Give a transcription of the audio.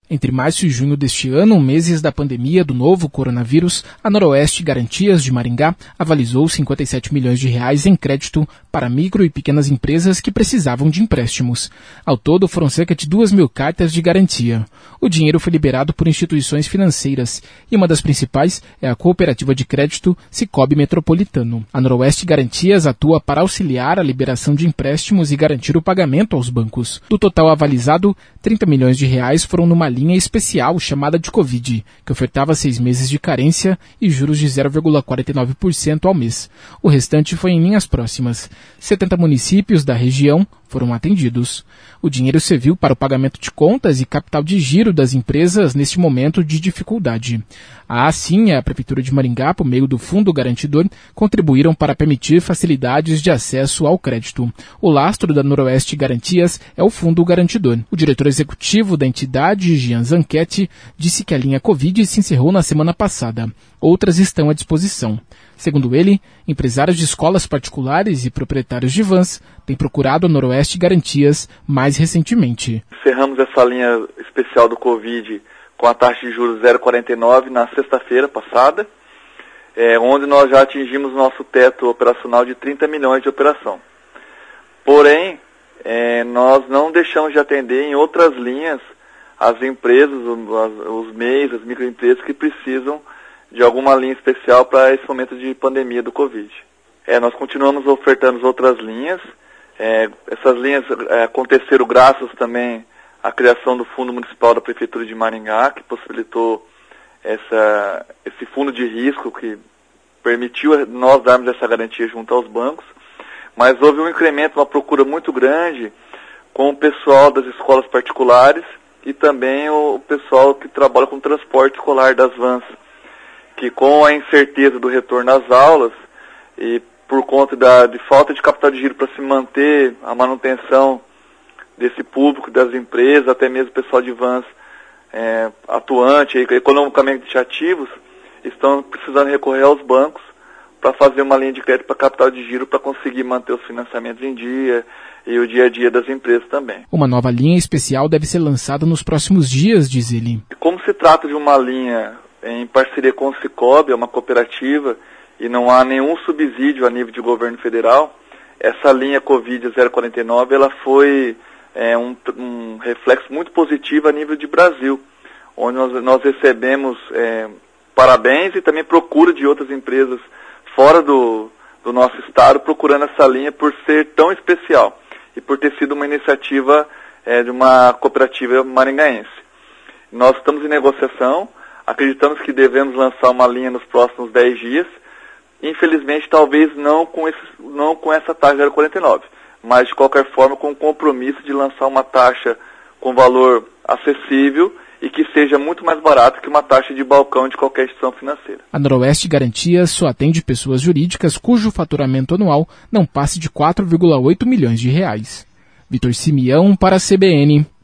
Entre março e junho deste ano, meses da pandemia do novo coronavírus, a Noroeste Garantias de Maringá avalizou 57 milhões de reais em crédito para micro e pequenas empresas que precisavam de empréstimos. Ao todo, foram cerca de 2.000 cartas de garantia. O dinheiro foi liberado por instituições financeiras e uma das principais é a Cooperativa de Crédito Sicoob Metropolitano. A Noroeste Garantias atua para auxiliar a liberação de empréstimos e garantir o pagamento aos bancos. Do total avalizado, 30 milhões de reais foram numa linha especial chamada de Covid, que ofertava 6 meses de carência e juros de 0,49% ao mês. O restante foi em linhas próximas. 70 municípios da região foram atendidos. O dinheiro serviu para o pagamento de contas e capital de giro das empresas neste momento de dificuldade. A ASIM e a Prefeitura de Maringá, por meio do Fundo Garantidor, contribuíram para permitir facilidades de acesso ao crédito. O lastro da Noroeste Garantias é o Fundo Garantidor. O diretor executivo da entidade, Gian Zanchetti, disse que a linha Covid se encerrou na semana passada. Outras estão à disposição. Segundo ele, empresários de escolas particulares e proprietários de vans têm procurado a Noroeste Garantias mais recentemente. Encerramos essa linha especial do Covid com a taxa de juros 0,49 na sexta-feira passada, onde nós já atingimos nosso teto operacional de 30 milhões de operação. Porém, nós não deixamos de atender em outras linhas as empresas, os MEIs, as microempresas que precisam de alguma linha especial para esse momento de pandemia do Covid. Nós continuamos ofertando outras linhas. Essas linhas aconteceram graças também à criação do Fundo Municipal da Prefeitura de Maringá, que possibilitou esse fundo de risco que permitiu nós darmos essa garantia junto aos bancos. Mas houve um incremento, uma procura muito grande com o pessoal das escolas particulares e também o pessoal que trabalha com transporte escolar das vans, que com a incerteza do retorno às aulas e por conta de falta de capital de giro para se manter a manutenção desse público, das empresas, até mesmo o pessoal de vans atuante, economicamente ativos, estão precisando recorrer aos bancos para fazer uma linha de crédito para capital de giro para conseguir manter os financiamentos em dia e o dia a dia das empresas também. Uma nova linha especial deve ser lançada nos próximos dias, diz ele. Como se trata de uma linha em parceria com o Sicoob, é uma cooperativa, e não há nenhum subsídio a nível de governo federal, essa linha Covid 049 ela foi um reflexo muito positivo a nível de Brasil, onde nós recebemos parabéns e também procura de outras empresas fora do nosso estado procurando essa linha por ser tão especial e por ter sido uma iniciativa de uma cooperativa maringaense. Nós estamos em negociação. Acreditamos que devemos lançar uma linha nos próximos 10 dias. Infelizmente, talvez não com essa taxa 0,49, mas de qualquer forma com o compromisso de lançar uma taxa com valor acessível e que seja muito mais barata que uma taxa de balcão de qualquer instituição financeira. A Noroeste Garantias só atende pessoas jurídicas cujo faturamento anual não passe de 4,8 milhões de reais. Vitor Simeão para a CBN.